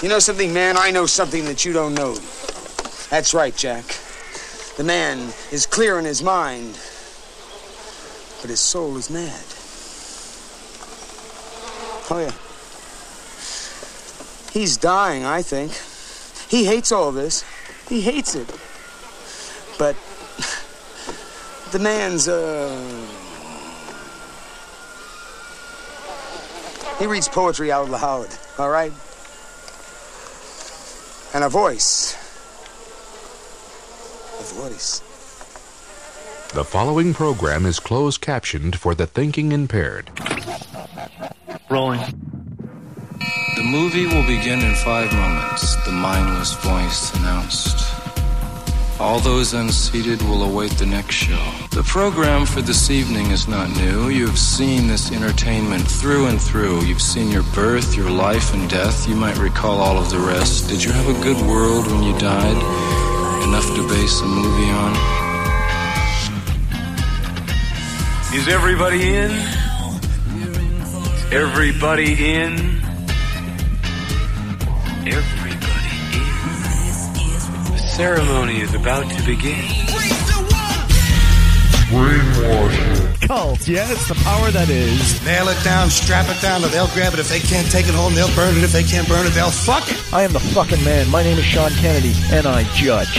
You know something, man? I know something that you don't know. That's right, Jack. The man is clear in his mind, but his soul is mad. Oh, yeah. He's dying, I think. He hates all this. He hates it. But the man's, he reads poetry out loud, all right? And a voice. A voice. The following program is closed captioned for the thinking impaired. Rolling. The movie will begin in 5 moments, the mindless voice announced. All those unseated will await the next show. The program for this evening is not new. You've seen this entertainment through and through. You've seen your birth, your life, and death. You might recall all of the rest. Did you have a good world when you died? Enough to base a movie on? Is everybody in? Is everybody in? Everybody in. The ceremony is about to begin. Brainwashing. Cult, yeah, it's the power that is. Nail it down, strap it down, or they'll grab it. If they can't take it home, they'll burn it. If they can't burn it, they'll fuck it. I am the fucking man. My name is Sean Kennedy, and I judge.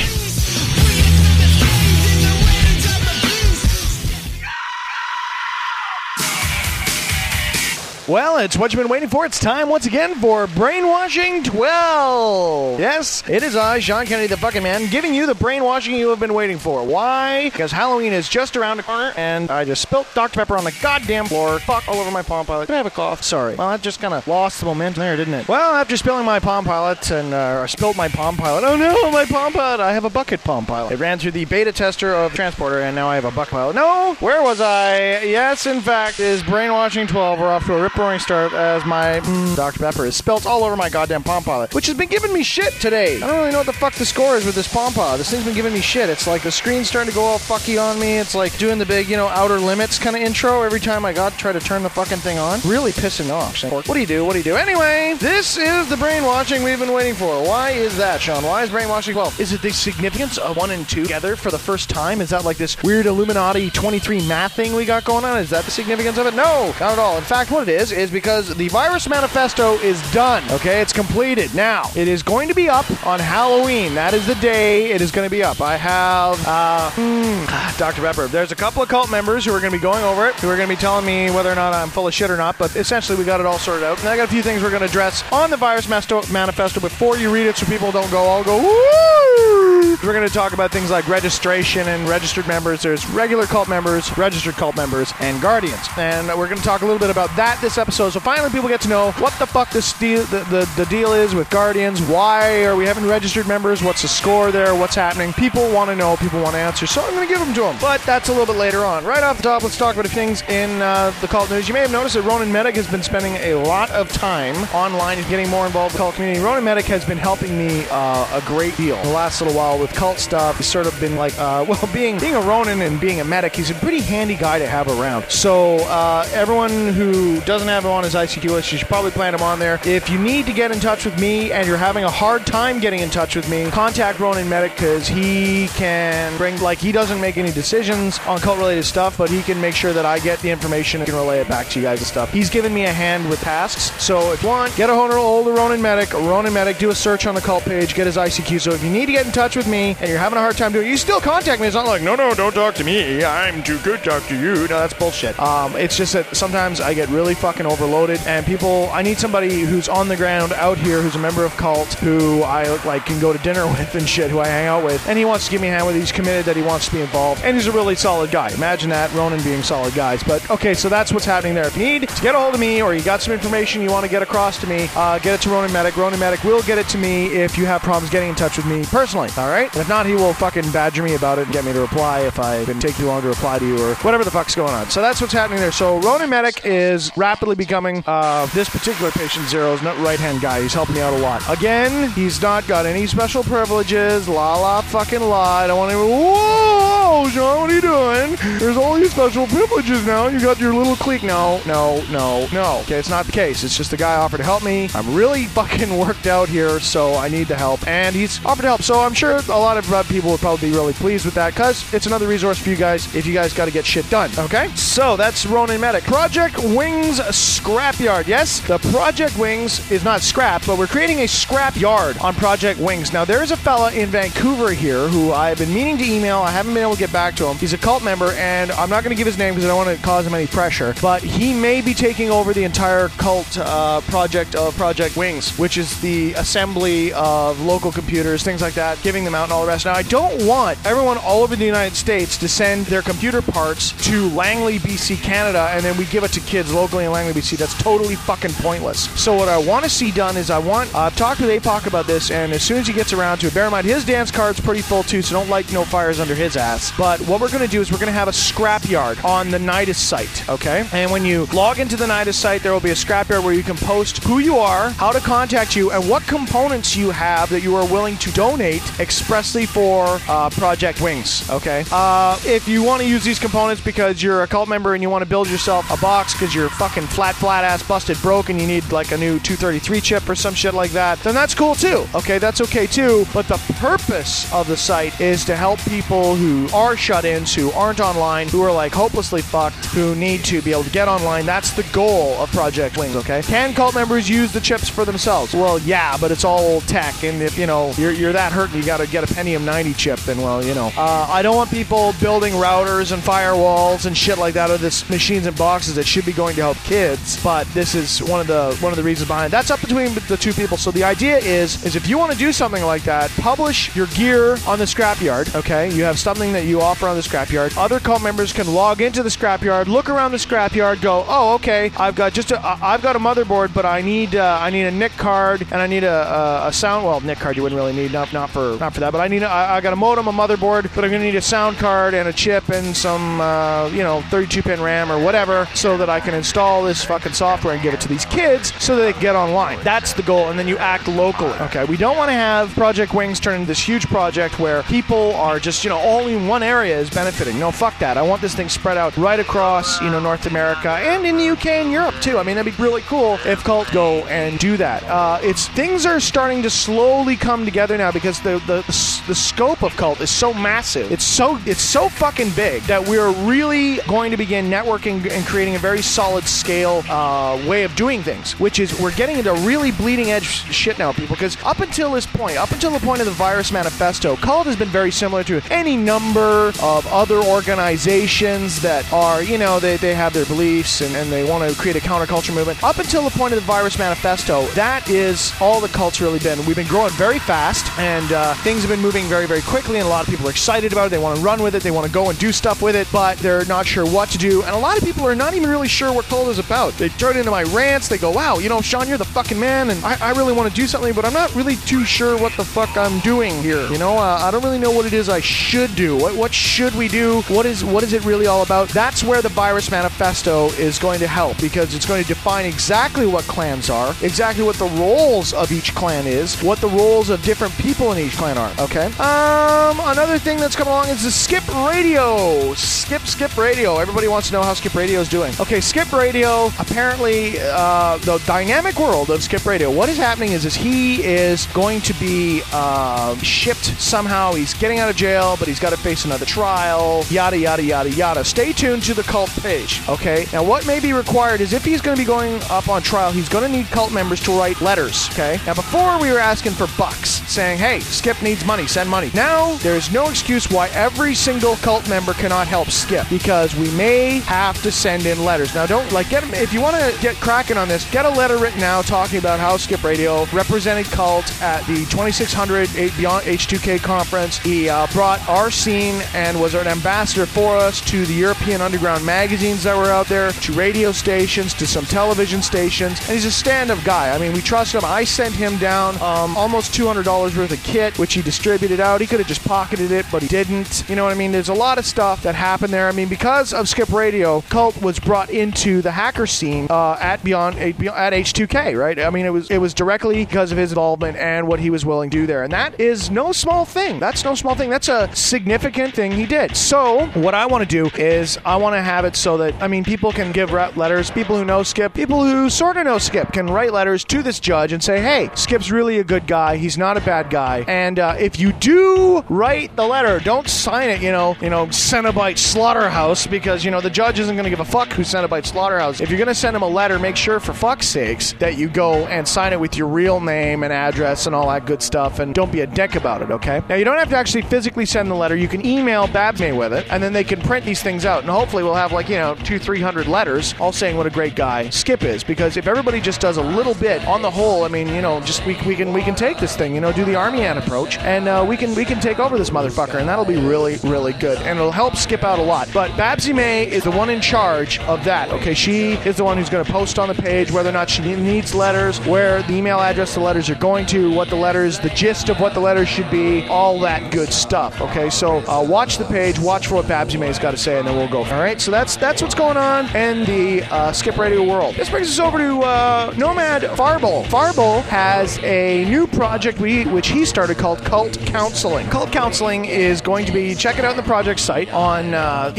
Well, it's what you've been waiting for. It's time once again for Brainwashing 12. Yes, it is I, Sean Kennedy, the fucking man, giving you the brainwashing you have been waiting for. Why? Because Halloween is just around the corner, and I just spilt Dr. Pepper on the goddamn floor. Fuck all over my Palm Pilot. Did I have a cough? Sorry. Well, that just kind of lost the momentum there, didn't it? Well, after spilling my Palm Pilot, and I spilled my Palm Pilot. Oh no, my Palm Pilot. I have a bucket Palm Pilot. It ran through the beta tester of Transporter, and now I have a bucket pilot. No! Where was I? Yes, in fact, is Brainwashing 12. We're off to a rip-roaring start as my Dr. Pepper is spilt all over my goddamn Palm Pilot, which has been giving me shit today. I don't really know what the fuck the score is with this Palm Pilot. This thing's been giving me shit. It's like the screen's starting to go all fucky on me. It's like doing the big, Outer Limits kind of intro every time I try to turn the fucking thing on. Really pissing off. What do you do? What do you do? Anyway, this is the brainwashing we've been waiting for. Why is that, Sean? Why is brainwashing 12? Is it the significance of 1 and 2 together for the first time? Is that like this weird Illuminati 23 math thing we got going on? Is that the significance of it? No, not at all. In fact, what it is because the Virus Manifesto is done. Okay, it's completed. Now, it is going to be up on Halloween. That is the day it is going to be up. I have Dr. Pepper. There's a couple of cult members who are going to be going over it, who are going to be telling me whether or not I'm full of shit or not, but essentially we got it all sorted out. And I got a few things we're going to address on the Virus Manifesto before you read it so people don't go, I'll go, woo! We're going to talk about things like registration and registered members. There's regular cult members, registered cult members, and guardians. And we're going to talk a little bit about that this episode. So finally people get to know what the fuck the deal is with guardians. Why are we having registered members? What's the score there? What's happening? People want to know. People want to answer. So I'm going to give them to them. But that's a little bit later on. Right off the top, let's talk about a few things in the cult news. You may have noticed that Ronan Medic has been spending a lot of time online and getting more involved with the cult community. Ronan Medic has been helping me a great deal the last little while with cult stuff. He's sort of been like, being a Ronin and being a medic, he's a pretty handy guy to have around. So everyone who doesn't have him on his ICQ list, you should probably plan him on there. If you need to get in touch with me and you're having a hard time getting in touch with me, contact Ronan Medic because he can bring, he doesn't make any decisions on cult-related stuff, but he can make sure that I get the information and can relay it back to you guys and stuff. He's given me a hand with tasks, so if you want, get a hold of Ronan Medic, do a search on the cult page, get his ICQ. So if you need to get in touch with me and you're having a hard time doing it, you still contact me. It's not like, no, don't talk to me. I'm too good to talk to you. No, that's bullshit. It's just that sometimes I get really fucking overloaded and I need somebody who's on the ground out here who's a member of cult who I can go to dinner with and shit, who I hang out with, and he wants to give me a hand with it. He's committed, that he wants to be involved, and he's a really solid guy. Imagine that, Ronan being solid guys. But okay, so that's what's happening there. If you need to get a hold of me or you got some information you want to get across to me, get it to Ronan Medic. Ronan Medic will get it to me if you have problems getting in touch with me personally. All right, right? And if not, he will fucking badger me about it and get me to reply if I've been taking too long to reply to you or whatever the fuck's going on. So that's what's happening there. So Ronan Medic is rapidly becoming this particular patient zero's right-hand guy. He's helping me out a lot. Again, he's not got any special privileges. La fucking la. I don't want to. Whoa, Sean, what are you doing? There's all these special privileges now. You got your little clique. No. Okay, it's not the case. It's just the guy offered to help me. I'm really fucking worked out here, so I need the help. And he's offered to help. So I'm sure a lot of people will probably be really pleased with that because it's another resource for you guys if you guys got to get shit done. Okay? So that's Ronan Medic. Project Wings Scrapyard. Yes, the Project Wings is not scrap, but we're creating a scrap yard on Project Wings. Now, there is a fella in Vancouver here who I've been meaning to email. I haven't been able to get back to him. He's a cult member, and I'm not going to give his name because I don't want to cause him any pressure, but he may be taking over the entire cult project of Project Wings, which is the assembly of local computers, things like that, giving them out and all the rest. Now, I don't want everyone all over the United States to send their computer parts to Langley, BC, Canada, and then we give it to kids locally in Langley, BC. That's totally fucking pointless. So what I want to see done is I've talked with APOC about this, and as soon as he gets around to it, bear in mind, his dance card's pretty full too, so don't light no fires under his ass. But what we're going to do is we're going to have a scrapyard on the Nidus site, okay? And when you log into the Nidus site, there will be a scrapyard where you can post who you are, how to contact you, and what components you have that you are willing to donate expressly for Project Wings, okay? If you want to use these components because you're a cult member and you want to build yourself a box because you're fucking flat ass busted broke and you need like a new 233 chip or some shit like that, then that's cool too, okay? That's okay too, but the purpose of the site is to help people who are shut-ins, who aren't online, who are like hopelessly fucked, who need to be able to get online. That's the goal of Project Wings, okay? Can cult members use the chips for themselves? Well, yeah, but it's all old tech, and if, you're that hurt and you gotta get a Pentium 90 chip, then, well, I don't want people building routers and firewalls and shit like that, or this machines and boxes that should be going to help kids, but this is one of the reasons behind it. That's up between the two people. So the idea is if you want to do something like that, publish your gear on the scrapyard, okay? You have something that you offer on the scrapyard. Other cult members can log into the scrapyard, look around the scrapyard, go, oh, okay, I've got a motherboard, but I need a NIC card, and I need a sound. Well, NIC card you wouldn't really need, not for that, but I got a modem, a motherboard, but I'm gonna need a sound card and a chip and some 32-pin RAM or whatever, so that I can install this fucking software and give it to these kids so that they can get online. That's the goal, and then you act locally. Okay, we don't want to have Project Wings turn into this huge project where people are just, only one area is benefiting. No, fuck that. I want this thing spread out right across, North America and in the UK and Europe too. I mean, that'd be really cool if cult go and do that. Things are starting to slowly come together now because the scope of cult is so massive. It's so fucking big that we're really going to begin networking and creating a very solid scale way of doing things, which is we're getting into really bleeding edge shit now, people, because up until the point of the Virus Manifesto, cult has been very similar to any number of other organizations that are, they have their beliefs and they want to create a counterculture movement. Up until the point of the Virus Manifesto, that is all the cult's really been. We've been growing very fast, and things have been moving very, very quickly, and a lot of people are excited about it. They want to run with it. They want to go and do stuff with it, but they're not sure what to do, and a lot of people are not even really sure what cult is about. They turn into my rants. They go, wow, Sean, you're the fucking man, and I really want to do something, but I'm not really too sure what the fuck I'm doing here. I don't really know what it is I should do. What should we do? What is it really all about? That's where the Virus Manifesto is going to help, because it's going to define exactly what clans are, exactly what the roles of each clan is, what the roles of different people in each clan are, okay? Another thing that's come along is the Skip Radio. Skip Radio. Everybody wants to know how Skip Radio is doing. Okay, Skip Radio, apparently, the dynamic world of Skip Radio, what is happening is he is going to be shipped somehow. He's getting out of jail, but he's got to face another trial, yada, yada, yada, yada. Stay tuned to the cult page, okay? Now, what may be required is if he's going to be going up on trial, he's going to need cult members to write letters, okay? Now, before we were asking for bucks, saying, hey, Skip needs money, send money. Now, there's no excuse why every single cult member cannot help Skip, because we may have to send in letters. Now, if you want to get cracking on this, get a letter written now talking about how Skip Radio represented cult at the 2600 Beyond H2K conference. He brought our scene and was an ambassador for us to the European underground magazines that were out there, to radio stations, to some television stations, and he's a stand-up guy. I mean, we trust him. I sent him down almost $200 worth of kit, which he distributed out. He could have just pocketed it, but he didn't. You know what I mean? There's a lot of stuff that happened there. I mean, because of Skip Radio, Cult was brought into the hacker scene at H2K, right? I mean, it was directly because of his involvement and what he was willing to do there. And that is no small thing. That's no small thing. That's a significant thing he did. So what I want to do is I want to have it so that, I mean, people can give letters. People who know Skip, people who sort of know Skip can write letters to this judge and say, hey, Skip's really a good guy. He's not a bad guy. And if you do write the letter, don't sign it, Cenobite Slaughterhouse, because, the judge isn't going to give a fuck who Cenobite Slaughterhouse. If you're going to send him a letter, make sure, for fuck's sakes, that you go and sign it with your real name and address and all that good stuff, and don't be a dick about it, okay? Now, you don't have to actually physically send the letter. You can email Babsme with it, and then they can print these things out, and hopefully we'll have 200-300 letters all saying what a great guy Skip is, because if everybody just does a little bit, on the whole, I mean, just we can take this thing, do the Army Ann approach, and we can take over this motherfucker, and that'll be really, really good, and it'll help Skip out a lot. But Babsy May is the one in charge of that, okay? She is the one who's going to post on the page whether or not she needs letters, where the email address the letters are going to, what the letters, the gist of what the letters should be, all that good stuff, okay? So watch the page, watch for what Babsy May's got to say, and then we'll go. All right, so that's what's going on in the Skip Radio world. This brings us over to Nomad Farble. Farble has a new project which he started called Cult Counseling. Cult Counseling is going to be, check it out on the project site on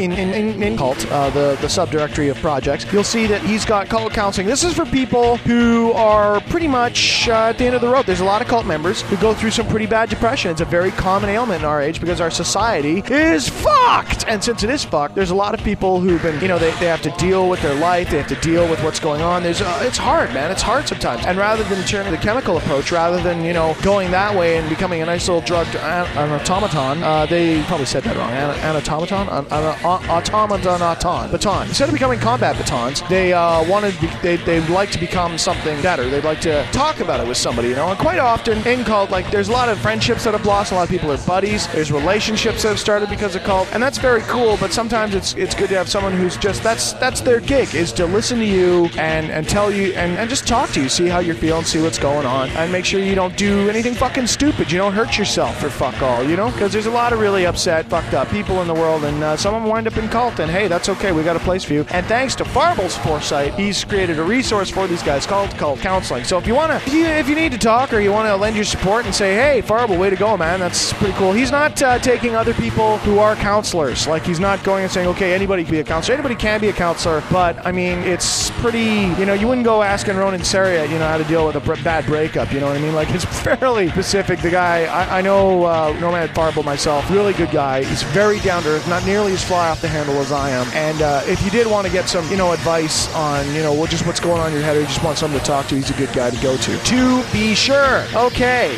in Cult, the subdirectory of projects. You'll see that he's got Cult Counseling. This is for people who are pretty much at the end of the road. There's a lot of cult members who go through some pretty bad depression. It's a very common ailment in our age because our society is fucked. And since it is fucked, there's a lot of people who've been, they have to deal with their life. They have to deal with what's going on. It's hard, man. It's hard sometimes. And rather than turning the chemical approach, rather than, going that way and becoming a nice little drugged automaton, they probably said that wrong. Automaton? Baton. Instead of becoming combat batons, they'd like to become something better. They'd like to talk about it with somebody, And quite often in Cult, there's a lot of friendships that have lost. A lot of people are buddies. There's relationships that have started because of Cult, and that's very cool. But sometimes it's good to have someone who's just that's their gig, is to listen to you and tell you and just talk to you, see how you're feeling, see what's going on, and make sure you don't do anything fucking stupid. You don't hurt yourself for fuck all, because there's a lot of really upset, fucked up people in the world, and some of them wind up in Cult, and hey, that's okay. We got a place for you. And thanks to Farble's foresight, he's created a resource for these guys called Cult Counseling. So if you need to talk, or you want to lend your support and say, hey, Farble, way to go, man, that's pretty cool. He's not taking other people who are counselors. He's not going and saying, okay, anybody can be a counselor. Anybody can be a counselor, but I mean, it's pretty, you wouldn't go asking Ronan Saria, how to deal with a bad breakup, you know what I mean? It's fairly specific. The guy, I know Nomad Farble myself, really good guy. He's very down to earth, not nearly as fly off the handle as I am. And if you did want to get some, advice on, just what's going on in your head, or you just want someone to talk to, he's a good guy to go to be sure. Okay,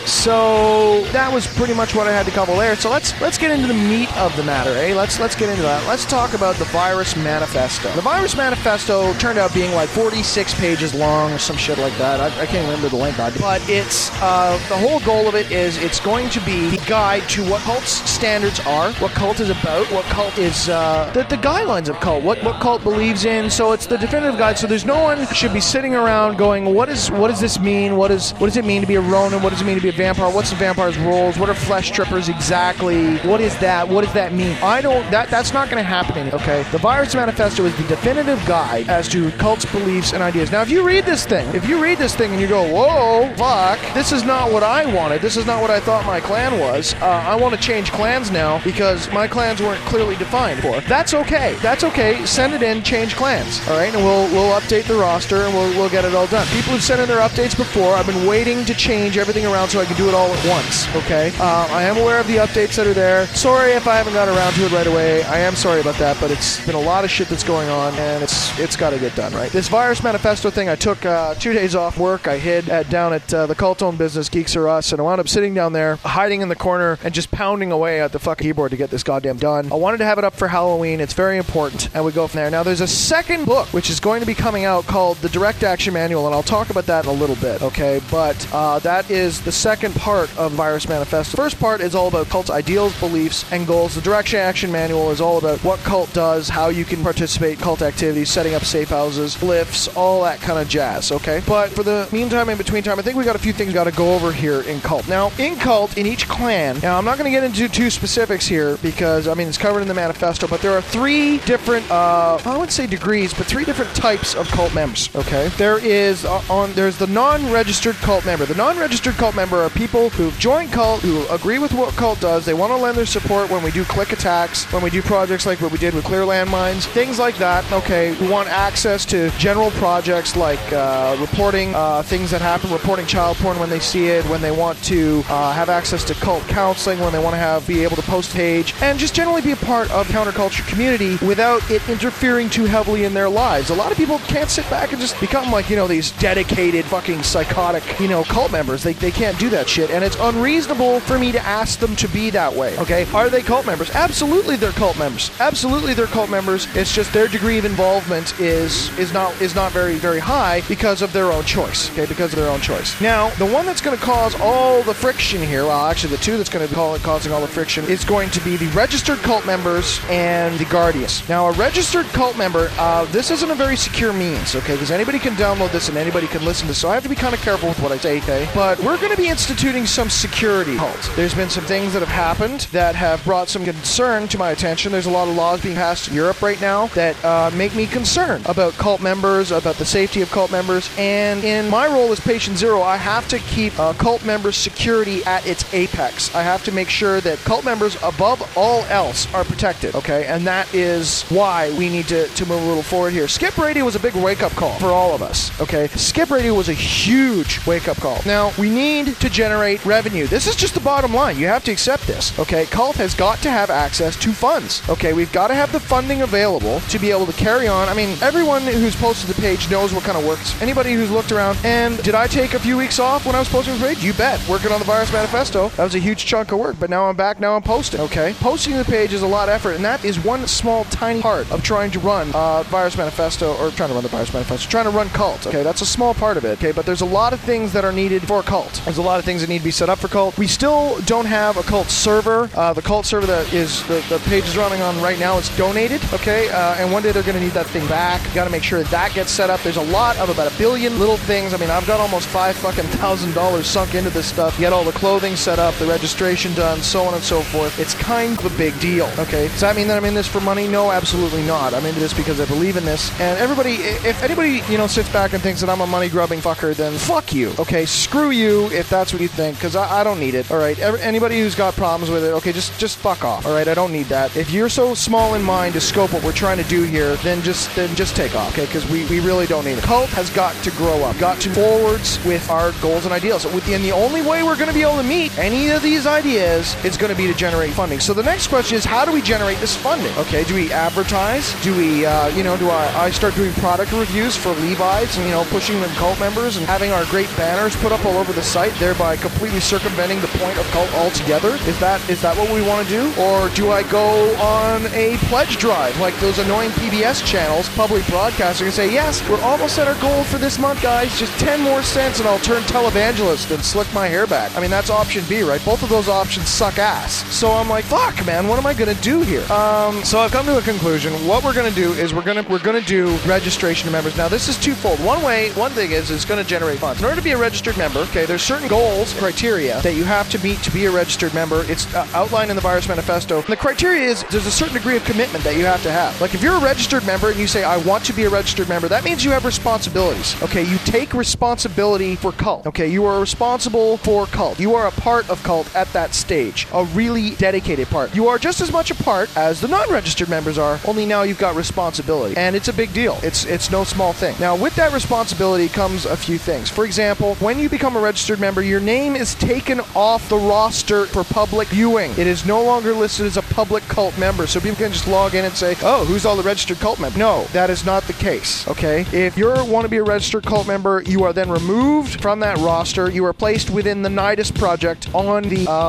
so that was pretty much what I had to cover there. So let's get into the meat of the matter, eh? Let's get into that. Let's talk about the Virus Manifesto. The Virus Manifesto turned out being 46 pages long or some shit like that. I can't remember the length of it. But it's the whole goal of it is it's going to be the guide to what Cult's standards are, what Cult is about, what Cult is, the guidelines of Cult, what Cult believes in. So it's the definitive guide. So there's no one should be sitting around going, what does this mean? What does it mean to be a Ronin? What does it mean to be a vampire? What's the vampire's roles? What are flesh strippers exactly? What is that? What does that mean? That's not going to happen, okay? The Virus Manifesto is the definitive guide as to Cult's beliefs and ideas. Now, if you read this thing and you go, whoa, fuck, this is not what I wanted. This is not what I thought my clan was. I want to change clans now because my clans weren't clearly defined for. That's okay. That's okay. Send it in, change clans, all right? And we'll update the roster and we'll get it all done. People who've sent in their updates before, I've been waiting to change everything around so I can do it all at once, okay? I am aware of the updates that are there. Sorry if I haven't got around to it right away. I am sorry about that, but it's been a lot of shit that's going on, and it's got to get done, right? This Virus Manifesto thing, I took 2 days off work. I hid down at the Cult-owned business, Geeks R Us, and I wound up sitting down there, hiding in the corner, and just pounding away at the fucking keyboard to get this goddamn done. I wanted to have it up for Halloween. It's very important, and we go from there. Now, there's a second book, which is going to be coming out, called The Direct Action Manual, and I'll talk about that in a little bit, okay? But that is the second part of Virus Manifesto. The first part is all about Cult's ideals, beliefs, and goals. The Direct Action Manual is all about what Cult does, how you can participate in Cult activities, setting up safe houses, glyphs, all that kind of jazz, okay? But for the meantime, in between time, I think we got a few things we got to go over here in in Cult. Now, in Cult, in each clan, now I'm not going to get into too specifics here because, I mean, it's covered in the manifesto, but there are 3 different, I wouldn't say degrees, but 3 different types of cult members, okay? There's the non-registered cult member. The non-registered cult member are people who've joined Cult, who agree with what Cult does. They want to lend their support when we do click attacks, when we do projects like what we did with Clear Landmines, things like that, okay? We want access to general projects like reporting things that happen, reporting child porn when they see it, when they want to have access to cult counseling, when they want to be able to post page, and just generally be a part of counterculture community without it interfering too heavily in their lives. A lot of people can't sit back and just become like, these dedicated fucking psychotic, cult members. They can't do that shit, and it's unreasonable for me to ask them to be that way, okay? Are they cult members? Absolutely they're cult members. Absolutely they're cult members. It's just their degree of involvement is not very, very high because of their own choice, okay? Because of their own choice. Now, the one that's going to cause all the friction here, well, actually the 2 that's going to be causing all the friction is going to be the registered cult members and the guardians. Now, a registered cult member, this isn't a very secure means, okay? Because anybody can download this and anybody can listen to this, so I have to be kind of careful with what I say, okay? But we're going to be instituting some security cults. There's been some things that have happened that have brought some concern to my attention. There's a lot of laws being passed in Europe right now that make me concerned about cult members, about the safety of cult members, and in my role as Patient Zero, I have to keep cult members' security at its apex. I have to make sure that cult members, above all else, are protected, okay? And that is why we need to move a little forward here. Skip Radio was a big wake-up call for all of us, okay? Skip Radio was a huge wake-up call. Now, we need to generate revenue. This is just the bottom line. You have to accept this, okay? Cult has got to have access to funds, okay? We've got to have the funding available to be able to carry on. I mean, everyone who's posted the page knows what kind of works. Anybody who's looked around, and did I take a few weeks off when I was posting the page? You bet. Working on the Virus Manifesto. That was a huge chunk of work, but now I'm back, now I'm posting, okay? Posting the page is a lot of effort, and that is one small, tiny part of trying to run Virus Manifesto, or trying to run the Virus Manifesto, trying to run Cult, okay? That's a small part of it, okay? But there's a lot of things that are needed for Cult. There's a lot of things that need to be set up for Cult. We still don't have a Cult server. The Cult server that is the page is running on right now is donated, okay? And one day they're going to need that thing back. You got to make sure that gets set up. There's a lot of about 1 billion little things. I mean, I've got almost $5,000 sunk into this stuff. Get all the clothing set up, the registration done, so on and so forth. It's kind of a big deal, okay? Does that mean that I'm in this for money? No, absolutely not. I'm into this because I believe in this. And everybody, if anybody, sits back and thinks that I'm a money-grubbing fucker, then fuck you, okay? Screw you if that's what you think, because I don't need it, all right? Anybody who's got problems with it, okay, just fuck off, all right? I don't need that. If you're so small in mind to scope what we're trying to do here, then just take off, okay? Because we really don't need it. Cult has got to grow up, got to forwards with our goals and ideals. And the only way we're going to be able to meet any of these ideas is going to be to generate funding. So the next question is, how do we generate this funding? Okay, do we advertise? Do we, do I start doing product reviews for Levi's and, pushing them Cult members and having our great banners put up all over the site, thereby completely circumventing the point of Cult altogether? Is that what we want to do? Or do I go on a pledge drive like those annoying PBS channels, public broadcasting, and say, yes, we're almost at our goal for this month, guys, just 10 more cents and I'll turn televangelist and slick my hair back. I mean, that's option B, right? Both of those options suck ass. So I'm like, fuck, man, what am I going to do here? So I've come to a conclusion. What we're going to do is we're going to do registration of members. Now, this is twofold. One thing is it's going to generate funds. In order to be a registered member, okay, there's certain goals, criteria that you have to meet to be a registered member. It's outlined in the Virus Manifesto. And the criteria is there's a certain degree of commitment that you have to have. Like if you're a registered member and you say, I want to be a registered member, that means you have responsibilities. Okay, you take responsibility for Cult. Okay, you are responsible for Cult. You are a part of Cult at that stage. A really dedicated part. You are just as much a part as the non-registered members are, only now you've got responsibility. And it's a big deal. It's no small thing. Now, with that responsibility comes a few things. For example, when you become a registered member, your name is taken off the roster for public viewing. It is no longer listed as a public Cult member, so people can just log in and say, oh, who's all the registered Cult members? No, that is not the case, okay? If you want to be a registered Cult member, you are then removed from that roster. You are placed within the Nidus Project on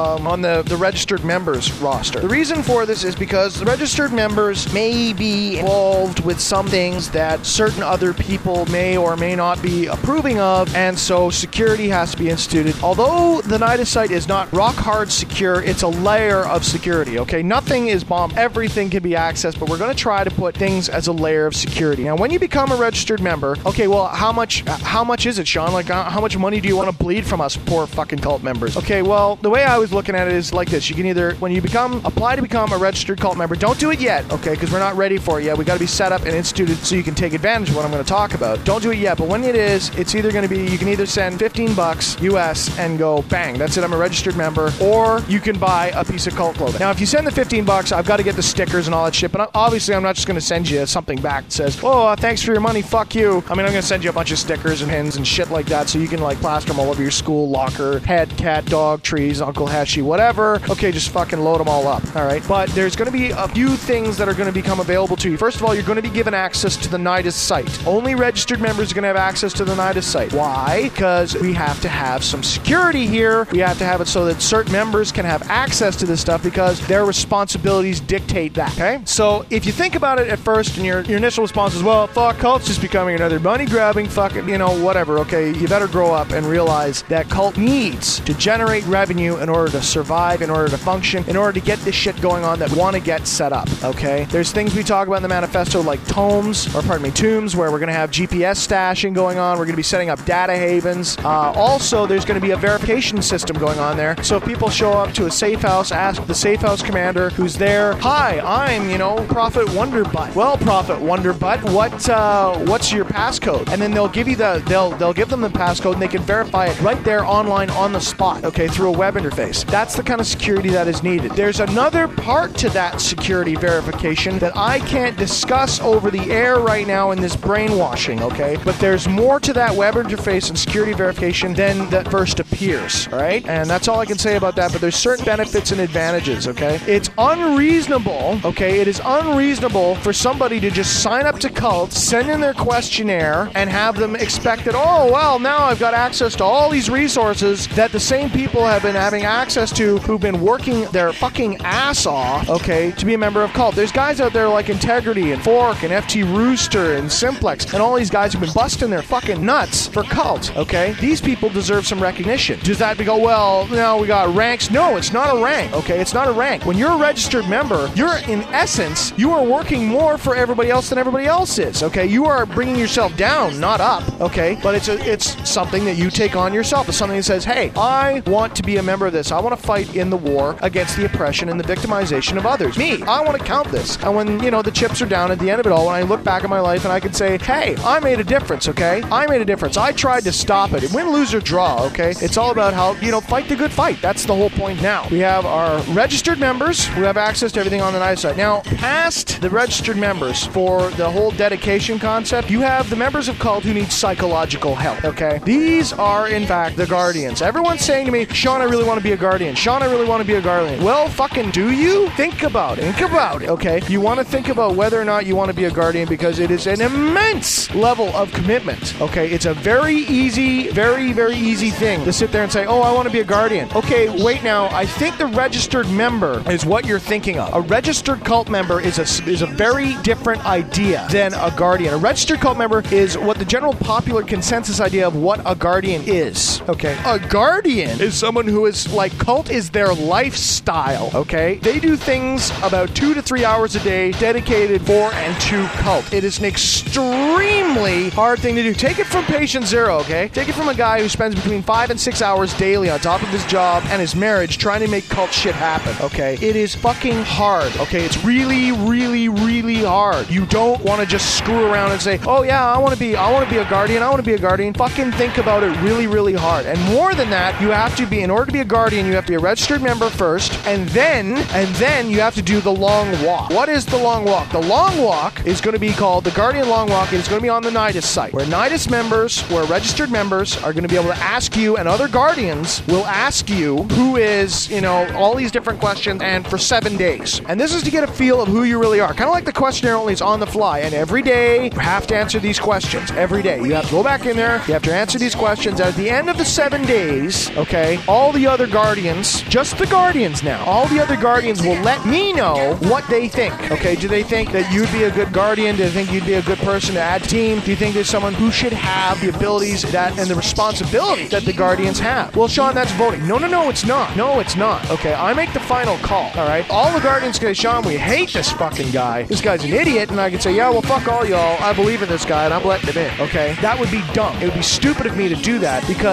the registered members roster. The reason for this is because the registered members may be involved with some things that certain other people may or may not be approving of, and so security has to be instituted. Although the Nidus site is not rock hard secure, it's a layer of security, okay? Nothing is bombed. Everything can be accessed, but we're going to try to put things as a layer of security. Now, when you become a registered member, okay, well, how much is it, Sean? Like, how much money do you want to bleed from us? poor fucking cult members. Okay, well, the way I was looking at it is like this. You can either, when you apply to become a registered cult member, don't do it yet, okay, because we're not ready for it yet. We got to be set up and instituted so you can take advantage of what I'm going to talk about. Don't do it yet, but when it is, it's either going to be, you can either send $15 US and go, bang, that's it, I'm a registered member, or you can buy a piece of cult clothing. Now, if you send the $15, I've got to get the stickers and all that shit, but obviously I'm not just going to send you something back that says, oh, thanks for your money, fuck you. I mean, I'm going to send you a bunch of stickers and pins and shit like that so you can like plaster them all over your school, locker, head, cat, dog, trees, Uncle Heshy, whatever. Okay, just fucking load them all up, all right? But there's going to be a few things that are going to become available to you. First of all, you're going to be given access to the Nidus site. Only registered members are going to have access to the Nidus site. Why? Because we have to have some security here. We have to have it so that certain members can have access to this stuff because their responsibilities dictate that, okay? So if you think about it at first and your initial response is, well, fuck, cult's just becoming another money-grabbing fucking, whatever, okay? You better grow up and realize that cult needs to generate revenue in order to survive, in order to function, in order to get this shit going on that want to get set up, okay? There's things we talk about in the manifesto like tombs, where we're going to have GPS stashing going on. We're going to be setting up data havens. Also, there's going to be a verification system going on there. So if people show up to a safe house, ask the safe house commander who's there, hi, I'm, Prophet Wonderbutt. Well, Prophet Wonderbutt, what's your passcode? And then they'll give you they'll give them the passcode and they can verify it right there online on the spot, okay, through a web interface. That's the kind of security that is needed. There's another part to that security verification that I can't discuss over the air right now in this brainwashing, okay? But there's more to that web interface and security verification than that first appears, all right? And that's all I can say about that, but there's certain benefits and advantages, okay? It's unreasonable, okay? It is unreasonable for somebody to just sign up to cult, send in their questionnaire, and have them expect that, oh, well, now I've got access to all these resources that the same people have been having access to who've been working their fucking ass off, okay, to be a member of cult. There's guys out there like Integrity and Fork and FT Rooster and Simplex and all these guys who've been busting their fucking nuts for cult, okay? These people deserve some recognition. Does that go, well, now we got ranks? No, it's not a rank, okay? It's not a rank. When you're a registered member, you're, in essence, you are working more for everybody else than everybody else is, okay? You are bringing yourself down, not up, okay? But it's something that you take on yourself. It's something that says, hey, I want to be a member of this. I want to fight in the war against the oppression and the victimization of others. Me, I want to count this. And when, the chips are down at the end of it all, when I look back at my life and I can say, hey, I made a difference, okay? I made a difference. I tried to stop it. Win, lose, or draw, okay? It's all about how, fight the good fight. That's the whole point now. We have our registered members who have access to everything on the Nidus site. Now, past the registered members for the whole dedication concept, you have the members of cult who need psychological help, okay? These are, in fact, the guardians. Everyone's saying to me, Sean, I really want to be a guardian. Sean, I really want to be a guardian. Well, fucking do you? Think about it. Think about it, okay? You want to think about whether or not you want to be a guardian because it is an immense level of commitment, okay? It's a very easy, very, very easy thing to sit there and say, oh, I want to be a guardian. Okay, wait now. I think the registered member is what you're thinking of. A registered cult member is a very different idea than a guardian. A registered cult member is what the general popular consensus idea of what a guardian is, okay? A guardian is someone who is like, cult is their lifestyle, okay? They do things about 2 to 3 hours a day dedicated for and to cult. It is an extremely hard thing to do. Take it from patient zero, okay? Take it from a guy who spends between 5 and 6 hours daily on top of his job and his marriage trying to make cult shit happen, okay? It is fucking hard, okay? It's really, really, really hard. You don't want to just screw around and say, oh yeah, I want to be a guardian. Fucking think about it really, really hard. And more than that, you have to be, in order to be a guardian, you have to be a registered member first, and then you have to do the long walk. What is the long walk? The long walk is going to be called the Guardian Long Walk. It's going to be on the Nidus site, where Nidus members, where registered members are going to be able to ask you, and other guardians will ask you who is, all these different questions, and for 7 days. And this is to get a feel of who you really are. Kind of like the questionnaire, only it's on the fly. And every day, you have to answer these questions. Every day. You have to go back in there, you have to answer these questions. At the end of the 7 days, okay, all the other guardians, just the guardians now, all the other guardians will let me know what they think, okay? Do they think that you'd be a good guardian? Do they think you'd be a good person to add to the team? Do you think there's someone who should have the abilities that and the responsibility that the guardians have? Well, Sean, that's voting. No, it's not. No, it's not. Okay, I make the final call, all right? All the guardians say, Sean, we hate this fucking guy. This guy's an idiot. And I can say, yeah, well, fuck all y'all. I believe in this guy, and I'm letting him in, okay? That would be dumb. It would be stupid of me to do that because cult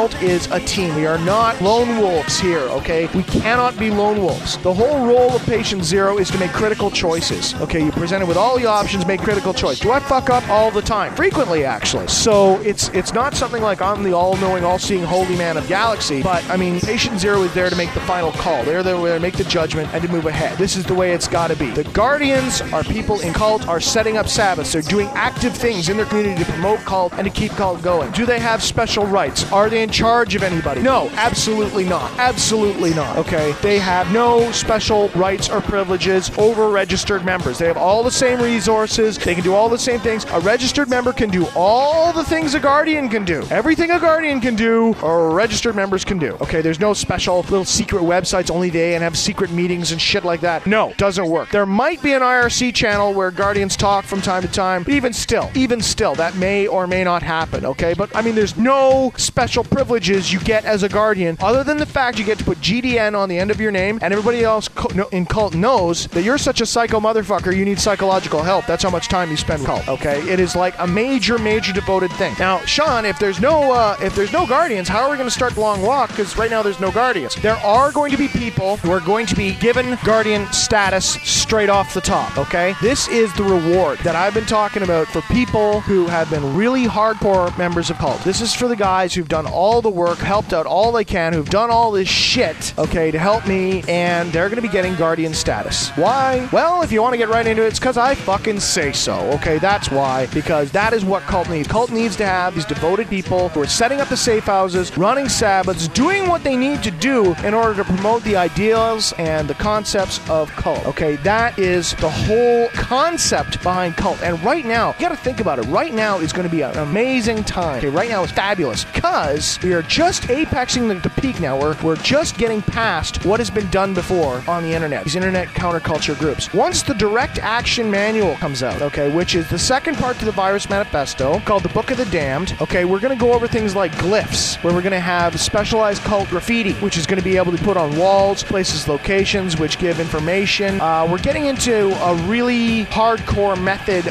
cult is a team. We are not lone wolves here, okay? We cannot be lone wolves. The whole role of Patient Zero is to make critical choices, okay? You present it with all the options, make critical choice. Do I fuck up all the time? Frequently, actually. So it's not something like I'm the all-knowing, all-seeing holy man of galaxy, but, I mean, Patient Zero is there to make the final call. They're there to make the judgment and to move ahead. This is the way it's got to be. The Guardians are people in cult, are setting up Sabbaths. They're doing active things in their community to promote cult and to keep cult going. Do they have special rights? Are they in charge of anybody? No, absolutely not. Absolutely not, okay? They have no special rights or privileges over registered members. They have all the same resources. They can do all the same things. A registered member can do all the things a Guardian can do. Everything a Guardian can do, or registered members can do. Okay, there's no special little secret websites only they and have secret meetings and shit like that. No, doesn't work. There might be an IRC channel where Guardians talk from time to time, but even still, that may or may not happen, okay? But, I mean, there's no special privileges you get as a Guardian, other than the fact you get to put GDN on the end of your name, and everybody else in cult knows that you're such a psycho motherfucker, you need psychological help. That's how much time you spend with cult, okay? It is like a major devoted thing. Now, Sean, if there's no Guardians, how are we going to start the long walk? Because right now there's no Guardians. There are going to be people who are going to be given Guardian status straight off the top, okay? This is the reward that I've been talking about for people who have been really hardcore members of cult. This is for the guys who've done all the work, helped out all they can, who've done all this shit, okay, to help me, and they're going to be getting Guardian status. Why? Well, if you want to get right into it, it's because I fucking say so, okay? That's why, because that is what cult needs. Cult needs to have these devoted people who are setting up the safe houses, running Sabbaths, doing what they need to do in order to promote the ideals and the concepts of cult, okay? That is the whole concept behind cult. And right now, you gotta think about it, right now is going to be an amazing time. Okay, right now is fabulous because we are just apexing the peak now. We're just getting past what has been done before on the internet, these internet counterculture groups. Once the Direct Action Manual comes out, okay, which is the second part to the Virus Manifesto, called the Book of the Damned, okay, we're going to go over things like glyphs, where we're going to have specialized cult graffiti, which is going to be able to put on walls, places, locations, which give information. We're getting into a really hardcore method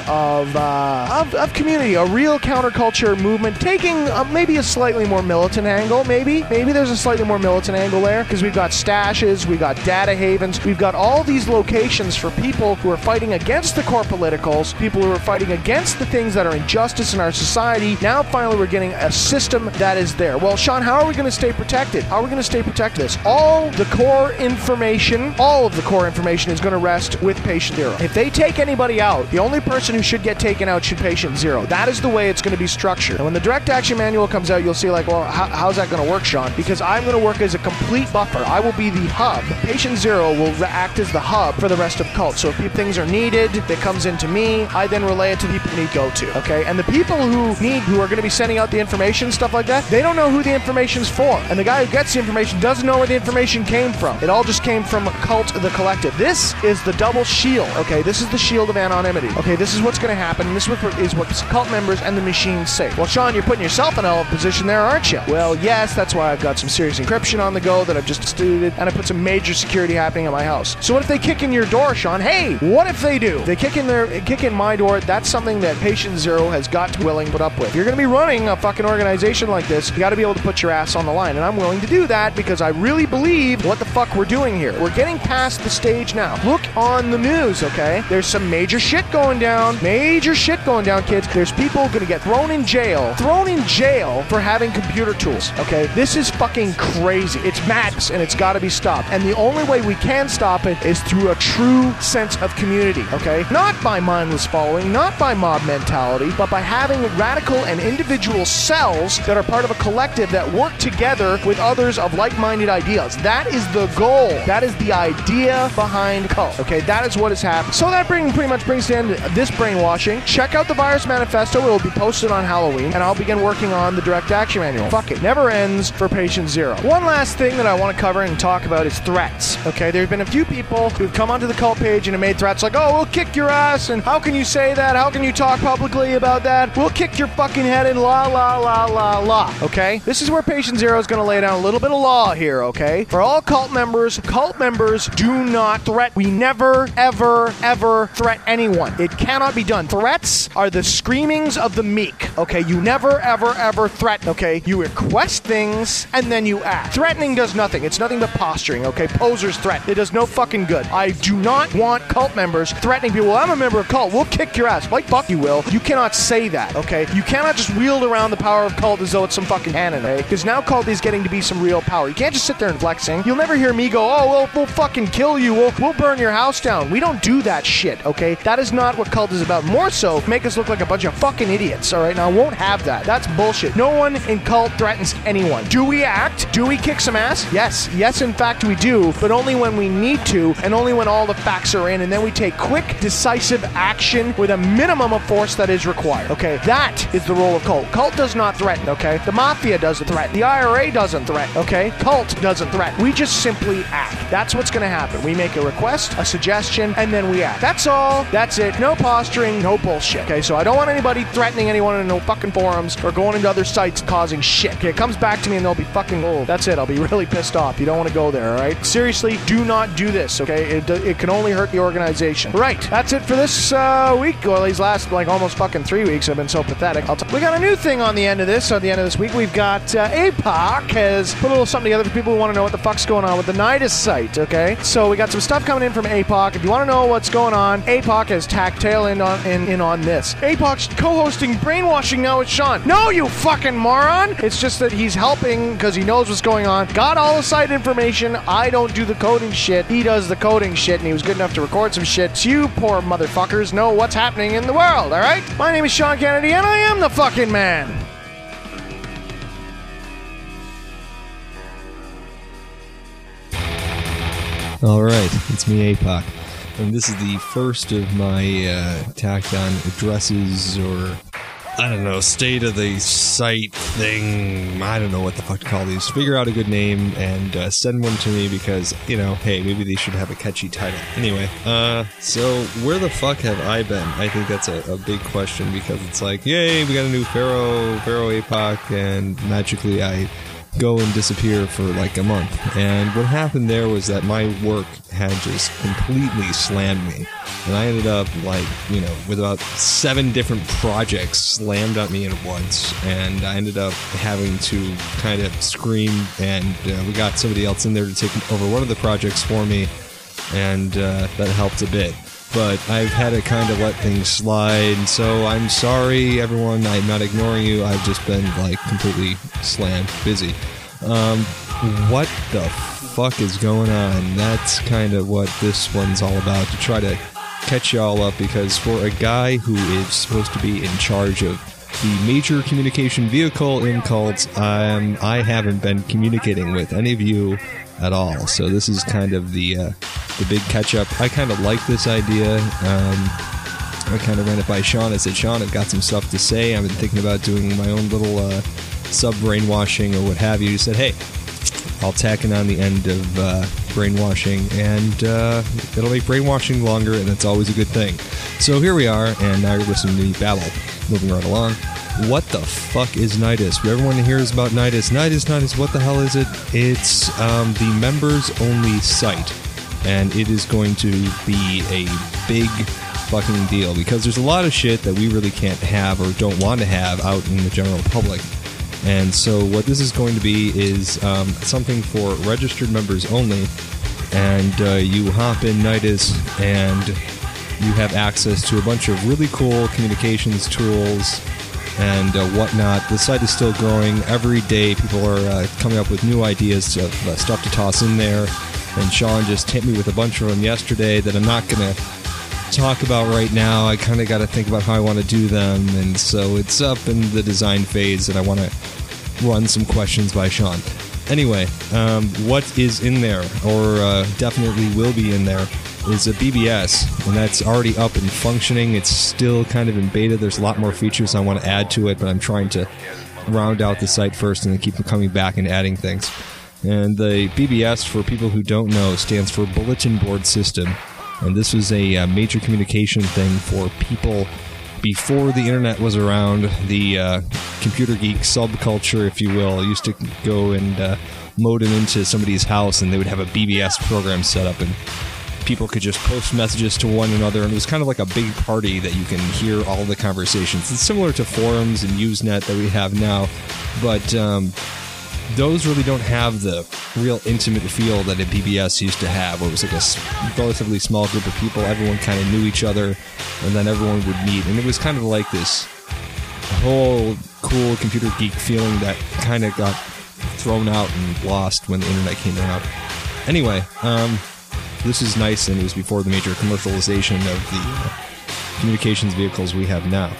of community, a real counterculture movement, taking maybe a slightly more militant angle, maybe there's a slightly more militant angle there, because we've got stashes, we've got data havens, we've got all these locations for people who are fighting against the core politicals, people who are fighting against the things that are injustice in our society. Now finally we're getting a system that is there. Well, Sean, how are we going to stay protected? How are we going to stay protected this? All of the core information is going to rest with Patient Zero. If they take anybody out, the only person who should get taken out should Patient Zero. That is the way it's going to be structured. And when the Direct Action Manual comes out, you'll see like, well, how's that going to work, Sean? Because I'm going to work as a complete buffer. I will be the hub. Patient Zero will act as the hub for the rest of cult. So if things are needed, that comes into me, I then relay it to people who need go to, okay? And the people who are going to be sending out the information, stuff like that, they don't know who the information's for. And the guy who gets the information doesn't know where the information came from. It all just came from Cult the Collective. This is the double shield, okay? This is the shield of anonymity. Okay, this is what's going to happen, and this is what cult members and the machines say. Well, Sean, you're putting yourself in a position there, aren't you? Well, yes, that's why I've got some serious encryption on the go that I've just instituted, and I put some major security happening at my house. So what if they kick in your door, Sean? Hey, what if they do? They kick in my door. That's something that Patient Zero has got to willing to put up with. If you're going to be running a fucking organization like this, you got to be able to put your ass on the line, and I'm willing to do that because I really believe what the fuck we're doing here. We're getting past the stage now. Look on the news, okay? There's some major shit going down. Major shit going down, kids. There's people going to get thrown in jail for having computer tools, okay? This is fucking crazy. It's madness, and it's got to be stopped. And the only way we can stop it is through a true sense of community, okay? Not by mindless following, not by mob mentality, but by having radical and individual cells that are part of a collective that work together with others of like-minded ideas. That is the goal. That is the idea behind cult, okay? That is what has happened. So that pretty much brings to end this brainwashing. Check out the Virus Manifesto. It will be posted on Halloween, and I'll begin working on the Direct Action Manual. Fuck it. Never ends for Patient Zero. One last thing that I want to cover and talk about is threats, okay? There have been a few people who've come onto the cult page and have made threats like, oh, we'll kick your ass, and how can you say that? How can you talk publicly about that? We'll kick your fucking head in, la, la, la, la, la, okay? This is where Patient Zero is going to lay down a little bit of law here, okay? For all cult members do not threat. We never, ever, ever threat anyone. It cannot be done. Threats are the screamings of the meek, okay? You never, ever, ever threat, okay? You request things, and then you act. Threatening does nothing. It's nothing but posturing, okay? Posers threat. It does no fucking good. I do not want cult members threatening people. Well, I'm a member of cult. We'll kick your ass. Like, fuck you, Will. You cannot say that, okay? You cannot just wield around the power of cult as though it's some fucking cannon, eh? Because now cult is getting to be some real power. You can't just sit there and flexing. You'll never hear me go, oh, we'll fucking kill you. We'll burn your house down. We don't do that shit, okay? That is not what cult is about. More so, make us look like a bunch of fucking idiots, all right? Now, I won't have that. That's bullshit. No one in cult threatens anyone. Do we act? Do we kick some ass? Yes. Yes, in fact, we do, but only when we need to, and only when all the facts are in, and then we take quick, decisive action with a minimum of force that is required, okay? That is the role of cult. Cult does not threaten, okay? The mafia doesn't threaten. The IRA doesn't threaten, okay? Cult doesn't threaten. We just simply act. That's what's gonna happen. We make a request, a suggestion, and then we act. That's all. That's it. No posturing, no bullshit, okay? So I don't want anybody threatening anyone in no fucking forums or going into other sites causing shit, okay? It comes back to me and they'll be fucking, oh, that's it. I'll be really pissed off. You don't want to go there, all right? Seriously, do not do this, okay? It can only hurt the organization. Right. That's it for this week. Well, these last, like, almost fucking 3 weeks have been so pathetic. We got a new thing on the end of this. At the end of this week, we've got APOC has put a little something together for people who want to know what the fuck's going on with the Nidus site, okay? So we got some stuff coming in from APOC. If you want to know what's going on, APOC has tacked tail in on this. APOC's co-hosting Brainwashing now with Sean. No, you fucking moron! It's just that he's helping because he knows what's going on. Got all the site information. I don't do the coding shit. He does the coding shit, and he was good enough to record some shit. So you poor motherfuckers know what's happening in the world, alright? My name is Sean Kennedy, and I am the fucking man. Alright, it's me, APOC. And this is the first of my tacked on addresses or, I don't know, state of the site thing. I don't know what the fuck to call these. Figure out a good name and send one to me because, you know, hey, maybe they should have a catchy title. Anyway, so where the fuck have I been? I think that's a big question because it's like, yay, we got a new Pharaoh APOC, and magically I go and disappear for like a month. And what happened there was that my work had just completely slammed me. And I ended up, like, you know, with about 7 different projects slammed at me at once. And I ended up having to kind of scream, and we got somebody else in there to take over one of the projects for me. And that helped a bit. But I've had to kind of let things slide, and so I'm sorry, everyone. I'm not ignoring you. I've just been, like, completely slammed, busy. What the fuck is going on? That's kind of what this one's all about, to try to catch y'all up, because for a guy who is supposed to be in charge of the major communication vehicle in cults, I haven't been communicating with any of you at all. So this is kind of the big catch-up. I kind of like this idea. I kind of ran it by Sean. I said, Sean, I've got some stuff to say. I've been thinking about doing my own little sub-brainwashing or what have you. He said, hey, I'll tack it on the end of brainwashing, and it'll make brainwashing longer, and that's always a good thing. So here we are, and now you're listening to me babble. Moving right along. What the fuck is Nidus? Everyone hears about Nidus. Nidus, what the hell is it? It's the members-only site, and it is going to be a big fucking deal, because there's a lot of shit that we really can't have or don't want to have out in the general public. And so what this is going to be is something for registered members only, and you hop in Nidus, and you have access to a bunch of really cool communications tools and whatnot. The site is still growing. Every day people are coming up with new ideas of stuff to toss in there, and Sean just hit me with a bunch of them yesterday that I'm not going to talk about right now. I kind of got to think about how I want to do them, and so it's up in the design phase, and I want to run some questions by Sean. Anyway, what is in there, or definitely will be in there, is a BBS, and that's already up and functioning. It's still kind of in beta. There's a lot more features I want to add to it, but I'm trying to round out the site first and then keep coming back and adding things. And the BBS, for people who don't know, stands for Bulletin Board System, and this was a major communication thing for people before the internet was around. The computer geek subculture, if you will, used to go and modem into somebody's house, and they would have a BBS program set up, and people could just post messages to one another, and it was kind of like a big party that you can hear all the conversations. It's similar to forums and Usenet that we have now, but those really don't have the real intimate feel that a BBS used to have, where it was like a relatively small group of people, everyone kind of knew each other, and then everyone would meet, and it was kind of like this whole cool computer geek feeling that kind of got thrown out and lost when the internet came around. Anyway, this is nice, and it was before the major commercialization of the communications vehicles we have now.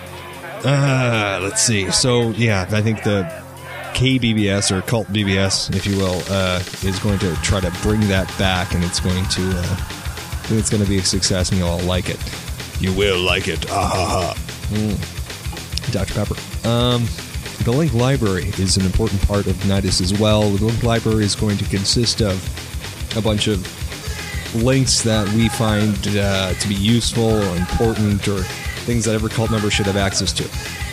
Let's see. So, yeah, I think the KBBS, or Cult BBS, if you will, is going to try to bring that back, and it's going to, I think it's going to be a success, and you'll all like it. You will like it. Ah ha ha. Dr. Pepper. The link library is an important part of Nidus as well. The link library is going to consist of a bunch of links that we find to be useful or important, or things that every cult member should have access to.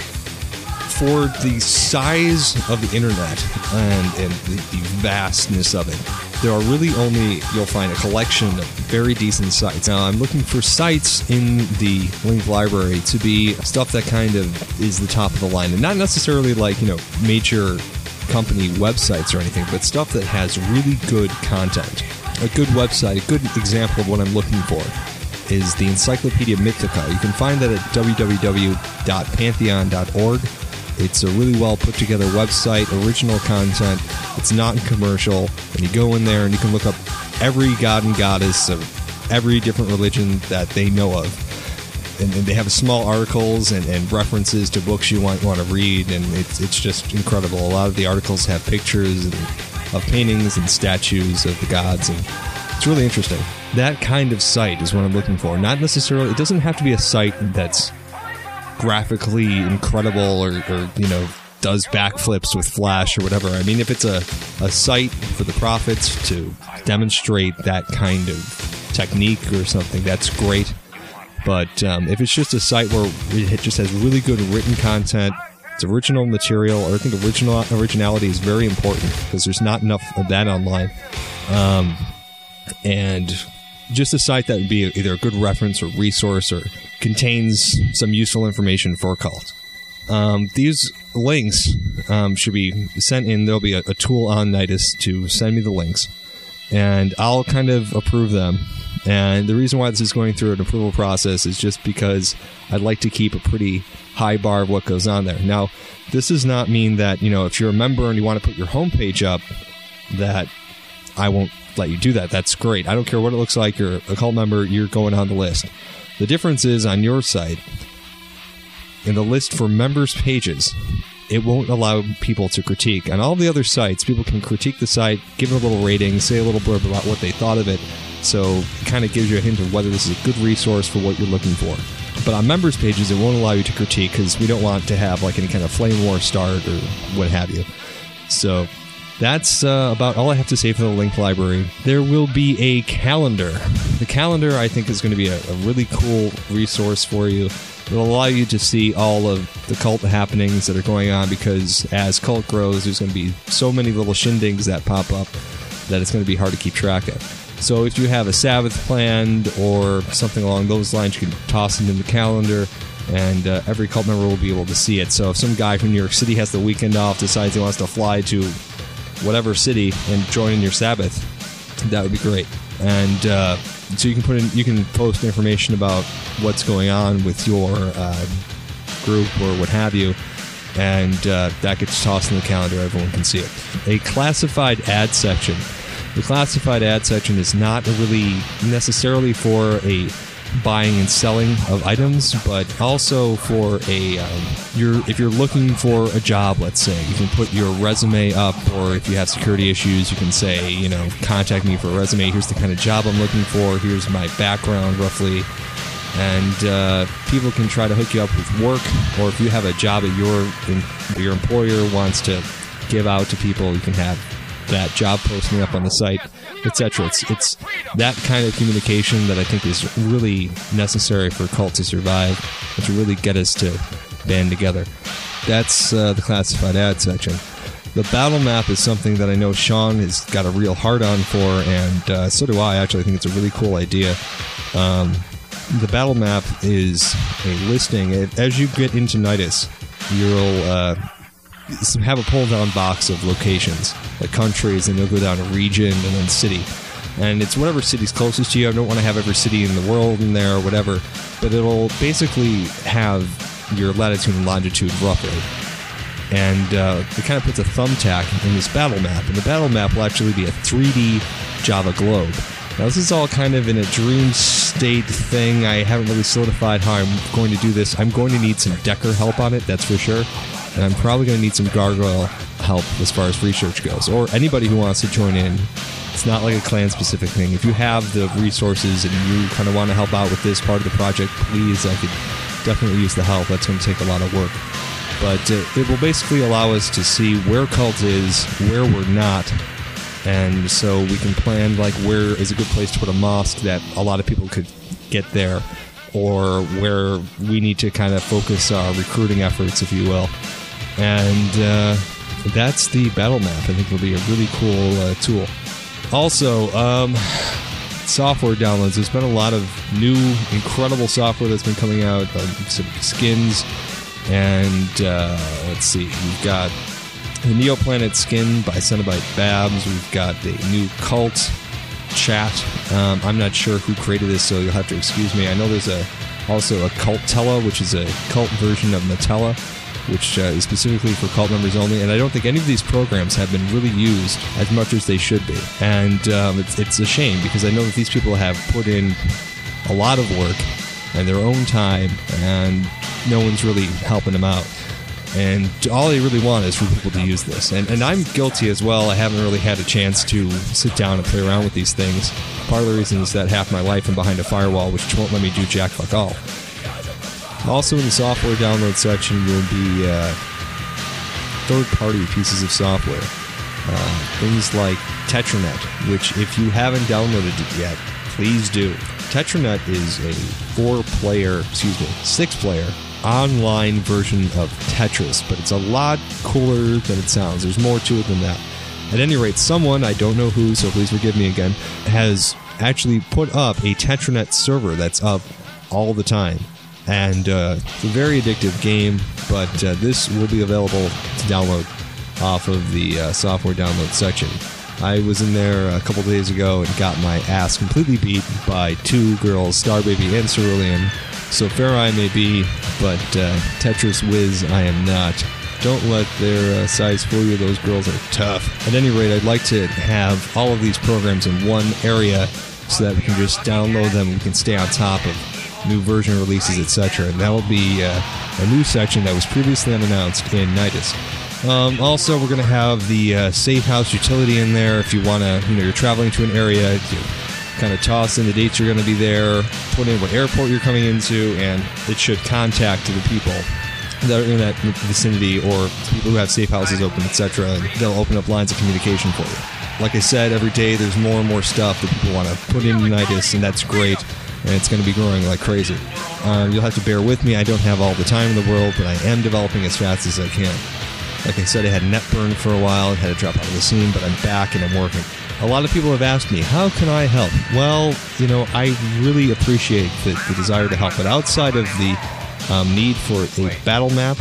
For the size of the internet and the vastness of it, there are really only, you'll find a collection of very decent sites. Now, I'm looking for sites in the link library to be stuff that kind of is the top of the line, and not necessarily like, major company websites or anything, but stuff that has really good content. A good website, a good example of what I'm looking for is the Encyclopedia Mythica. You can find that at www.pantheon.org. It's a really well put together website, original content. It's not commercial, and you go in there and you can look up every god and goddess of every different religion that they know of. And they have small articles and references to books you want to read, and it's just incredible. A lot of the articles have pictures of paintings and statues of the gods, and it's really interesting. That kind of site is what I'm looking for. Not necessarily, it doesn't have to be a site that's graphically incredible or does backflips with Flash or whatever. I mean, if it's a site for the prophets to demonstrate that kind of technique or something, that's great. But if it's just a site where it just has really good written content, it's original material, or I think originality is very important, because there's not enough of that online. And just a site that would be either a good reference or resource, or contains some useful information for a cult. These links should be sent in. There'll be a tool on Nidus to send me the links, and I'll kind of approve them. And the reason why this is going through an approval process is just because I'd like to keep a pretty high bar of what goes on there. Now, this does not mean that, if you're a member and you want to put your homepage up, that I won't let you do that. That's great. I don't care what it looks like. You're a cult member, you're going on the list. The difference is, on your site, in the list for members' pages, it won't allow people to critique. On all the other sites, people can critique the site, give it a little rating, say a little blurb about what they thought of it, so it kind of gives you a hint of whether this is a good resource for what you're looking for. But on members' pages, it won't allow you to critique, because we don't want to have like any kind of flame war start or what have you. So that's about all I have to say for the link library. There will be a calendar. The calendar, I think, is going to be a really cool resource for you. It'll allow you to see all of the cult happenings that are going on, because as cult grows, there's going to be so many little shindigs that pop up that it's going to be hard to keep track of. So if you have a Sabbath planned or something along those lines, you can toss it in the calendar, and every cult member will be able to see it. So if some guy from New York City has the weekend off, decides he wants to fly to whatever city and join in your Sabbath, that would be great. And so you can post information about what's going on with your group or what have you, and that gets tossed in the calendar. Everyone can see it. A classified ad section. The classified ad section is not really necessarily for a buying and selling of items, but also for if you're looking for a job, let's say, you can put your resume up, or if you have security issues, you can say, contact me for a resume. Here's the kind of job I'm looking for. Here's my background, roughly. And people can try to hook you up with work, or if you have a job that your employer wants to give out to people, you can have that job posting up on the site, etc. It's that kind of communication that I think is really necessary for a cult to survive and to really get us to band together. That's the classified ad section. The battle map is something that I know Sean has got a real hard on for, and so do I. Actually, I think it's a really cool idea. The battle map is a listing. As you get into Nidus, you'll have a pull-down box of locations, like countries, and you'll go down to region and then city. And it's whatever city's closest to you. I don't want to have every city in the world in there or whatever, but it'll basically have your latitude and longitude roughly. And it kind of puts a thumbtack in this battle map. And the battle map will actually be a 3D Java globe. Now, this is all kind of in a dream state thing. I haven't really solidified how I'm going to do this. I'm going to need some Decker help on it, that's for sure. And I'm probably going to need some Gargoyle help as far as research goes. Or anybody who wants to join in. It's not like a clan-specific thing. If you have the resources and you kind of want to help out with this part of the project, please, I could definitely use the help. That's going to take a lot of work. But it will basically allow us to see where Cult is, where we're not, and so we can plan like where is a good place to put a mosque that a lot of people could get there, or where we need to kind of focus our recruiting efforts, if you will. And that's the battle map. I think it'll be a really cool tool. Also, software downloads. There's been a lot of new, incredible software that's been coming out, some skins. And let's see, we've got the Neoplanet skin by Cenobite Babs. We've got the new Cult chat. I'm not sure who created this, so you'll have to excuse me. I know there's also a Cultella, which is a cult version of Nutella, which is specifically for cult members only. And I don't think any of these programs have been really used as much as they should be. And it's a shame, because I know that these people have put in a lot of work and their own time, and no one's really helping them out. And all they really want is for people to use this. And I'm guilty as well. I haven't really had a chance to sit down and play around with these things. Part of the reason is that half my life I'm behind a firewall, which won't let me do jack fuck all. Also in the software download section will be third-party pieces of software. Things like Tetranet, which if you haven't downloaded it yet, please do. Tetranet is a 6-player online version of Tetris, but it's a lot cooler than it sounds. There's more to it than that. At any rate, someone, I don't know who, so please forgive me again, has actually put up a Tetranet server that's up all the time. And it's a very addictive game, but this will be available to download off of the software download section. I was in there a couple days ago and got my ass completely beat by two girls, Starbaby and Cerulean. So fair I may be, but Tetris Whiz I am not. Don't let their size fool you, those girls are tough. At any rate, I'd like to have all of these programs in one area so that we can just download them and we can stay on top of new version releases, etc. And that will be a new section that was previously unannounced in Nidus. Also, we're going to have the Safe House utility in there. If you want to, you're traveling to an area, you kind of toss in the dates you're going to be there, put in what airport you're coming into, and it should contact the people that are in that vicinity or people who have safe houses open, etc. And they'll open up lines of communication for you. Like I said, every day there's more and more stuff that people want to put in Nidus, and that's great. And it's going to be growing like crazy. You'll have to bear with me. I don't have all the time in the world, but I am developing as fast as I can. Like I said, I had NetBurn for a while and had to drop out of the scene, but I'm back and I'm working. A lot of people have asked me, how can I help? Well, I really appreciate the desire to help, but outside of the need for a battle map,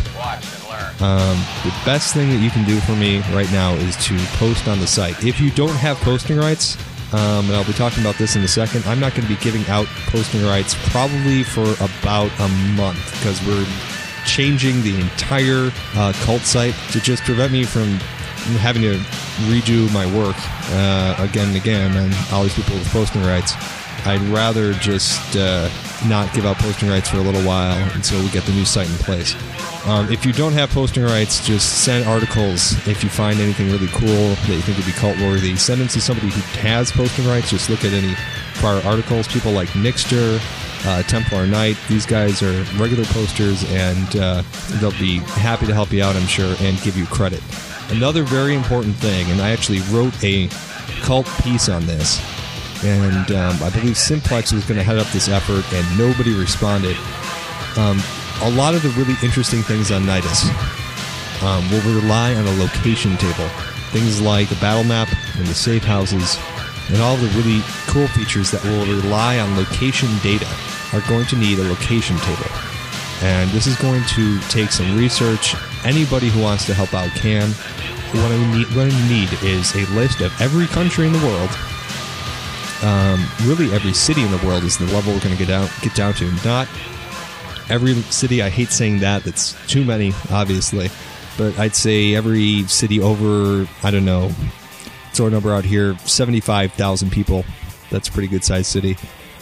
the best thing that you can do for me right now is to post on the site. If you don't have posting rights, and I'll be talking about this in a second, I'm not going to be giving out posting rights probably for about a month, because we're changing the entire cult site to just prevent me from having to redo my work again and again, and all these people with posting rights. I'd rather just not give out posting rights for a little while until we get the new site in place. If you don't have posting rights, just send articles. If you find anything really cool that you think would be cult-worthy, send them to somebody who has posting rights. Just look at any prior articles. People like Nixter, Templar Knight, these guys are regular posters, and they'll be happy to help you out, I'm sure, and give you credit. Another very important thing, and I actually wrote a cult piece on this, and I believe Simplex was going to head up this effort, and nobody responded. A lot of the really interesting things on Nidus will rely on a location table. Things like the battle map and the safe houses and all the really cool features that will rely on location data are going to need a location table. And this is going to take some research. Anybody who wants to help out can. What I need is a list of every country in the world. Really every city in the world is the level we're going to get down to. Not every city, I hate saying that, that's too many, obviously. But I'd say every city over, I don't know, throw a number out here, 75,000 people. That's a pretty good sized city.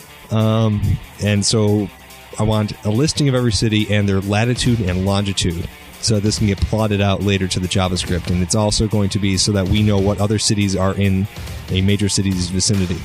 And so I want a listing of every city and their latitude and longitude, so this can get plotted out later to the JavaScript. And it's also going to be so that we know what other cities are in a major city's vicinity.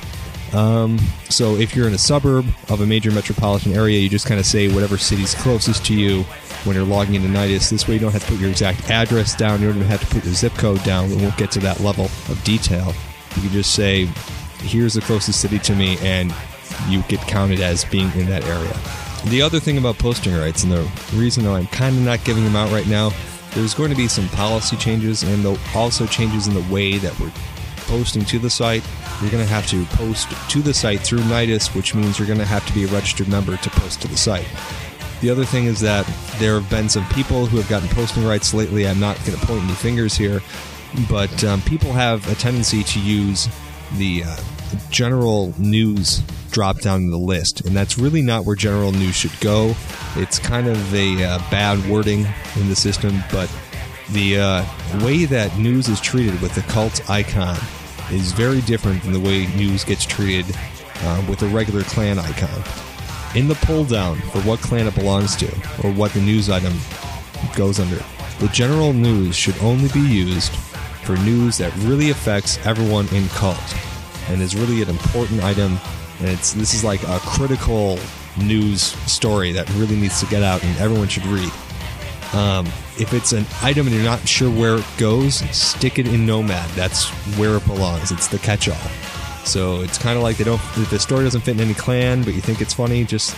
So if you're in a suburb of a major metropolitan area, you just kind of say whatever city's closest to you when you're logging into Nidus. This way you don't have to put your exact address down. You don't have to put your zip code down. We won't get to that level of detail. You can just say, here's the closest city to me, and you get counted as being in that area. The other thing about posting rights, and the reason I'm kind of not giving them out right now, there's going to be some policy changes and also changes in the way that we're posting to the site. You're going to have to post to the site through Nidus, which means you're going to have to be a registered member to post to the site. The other thing is that there have been some people who have gotten posting rights lately. I'm not going to point any fingers here, but people have a tendency to use the general news drop down in the list, and that's really not where general news should go. It's kind of a bad wording in the system, but the way that news is treated with the cult icon is very different than the way news gets treated with a regular clan icon. In the pull down for what clan it belongs to, or what the news item goes under, the general news should only be used for news that really affects everyone in cult and is really an important item. And this is like a critical news story that really needs to get out and everyone should read. If it's an item and you're not sure where it goes, stick it in Nomad. That's where it belongs. It's the catch-all. So it's kind of like if the story doesn't fit in any clan, but you think it's funny, just,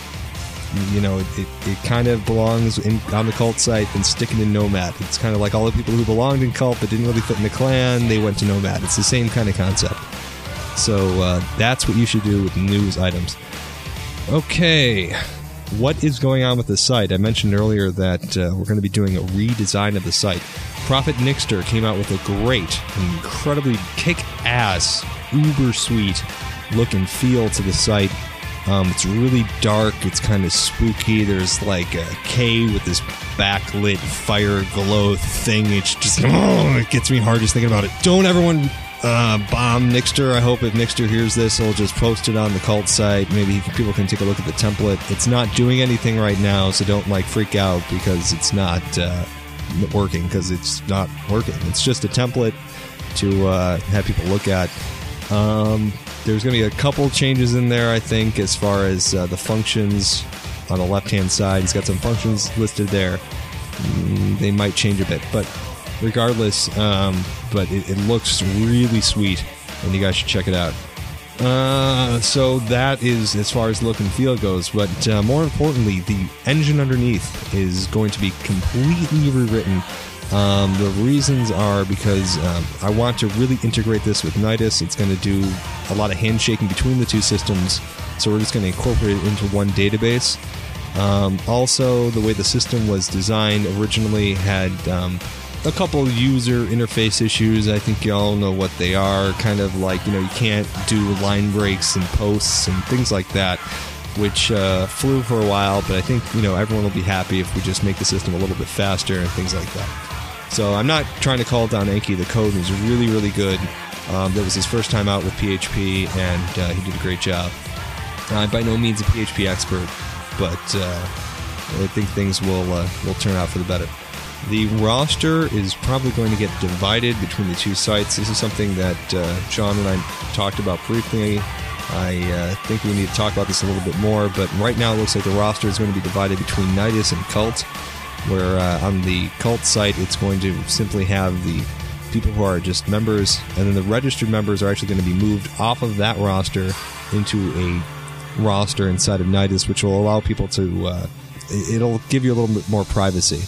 it kind of belongs on the cult site, then stick it in Nomad. It's kind of like all the people who belonged in cult but didn't really fit in the clan, they went to Nomad. It's the same kind of concept. So that's what you should do with news items. Okay, what is going on with the site? I mentioned earlier that we're going to be doing a redesign of the site. Prophet Nixter came out with a great, incredibly kick-ass, uber-sweet look and feel to the site. It's really dark. It's kind of spooky. There's like a K with this backlit fire glow thing. It's just, it gets me hard just thinking about it. Don't everyone bomb Nixter. I hope if Nixter hears this, he'll just post it on the cult site. Maybe people can take a look at the template. It's not doing anything right now, so don't freak out because it's not working, because it's not working. It's just a template to have people look at. There's going to be a couple changes in there, I think, as far as the functions on the left-hand side. He's got some functions listed there. They might change a bit, but regardless, but it looks really sweet, and you guys should check it out. So that is as far as look and feel goes, but more importantly, the engine underneath is going to be completely rewritten. The reasons are because I want to really integrate this with Nidus. It's going to do a lot of handshaking between the two systems, so we're just going to incorporate it into one database. Also, the way the system was designed originally had a couple user interface issues. I think you all know what they are. Kind of like, you can't do line breaks and posts and things like that, which flew for a while, but I think, everyone will be happy if we just make the system a little bit faster and things like that. So I'm not trying to call down Enki. The code was really, really good. That was his first time out with PHP, and he did a great job. I'm by no means a PHP expert, but I think things will turn out for the better. The roster is probably going to get divided between the two sites. This is something that Sean and I talked about briefly. I think we need to talk about this a little bit more, but right now it looks like the roster is going to be divided between Nidus and Cult, where on the Cult site it's going to simply have the people who are just members, and then the registered members are actually going to be moved off of that roster into a roster inside of Nidus, which will allow people to... it'll give you a little bit more privacy.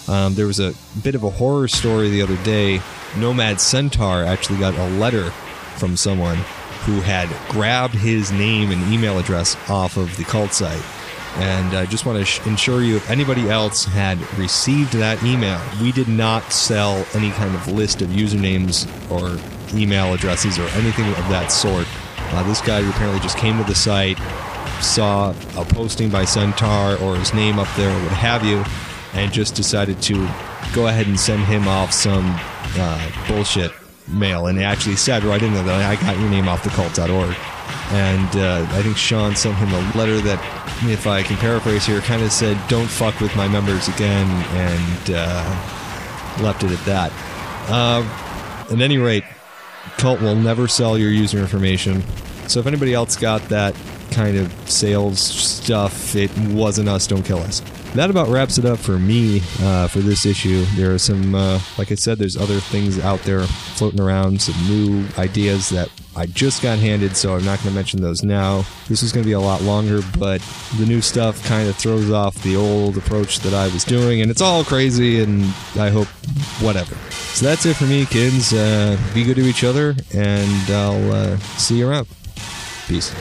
There was a bit of a horror story the other day. Nomad Centaur actually got a letter from someone who had grabbed his name and email address off of the cult site. And I just want to ensure you, if anybody else had received that email, we did not sell any kind of list of usernames or email addresses or anything of that sort. This guy apparently just came to the site, saw a posting by Centaur or his name up there or what have you, and just decided to go ahead and send him off some bullshit mail. And he actually said right in there that I got your name off thecult.org. And I think Sean sent him a letter that, if I can paraphrase here, kind of said, don't fuck with my members again, and left it at that. At any rate, Cult will never sell your user information. So if anybody else got that kind of sales stuff, it wasn't us, don't kill us. That about wraps it up for me for this issue. There are some, like I said, there's other things out there floating around, some new ideas that I just got handed, so I'm not going to mention those now. This is going to be a lot longer, but the new stuff kind of throws off the old approach that I was doing, and it's all crazy, and I hope whatever. So that's it for me, kids. Be good to each other, and I'll see you around. Peace.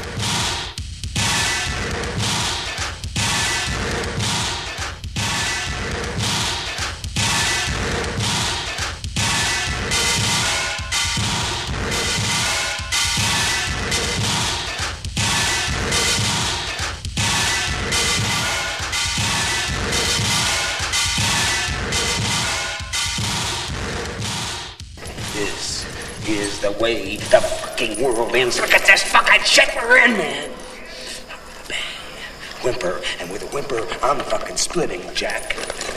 Is the way the fucking world ends. Look at this fucking shit we're in, man. Bang. Whimper, and with a whimper, I'm fucking splitting, Jack.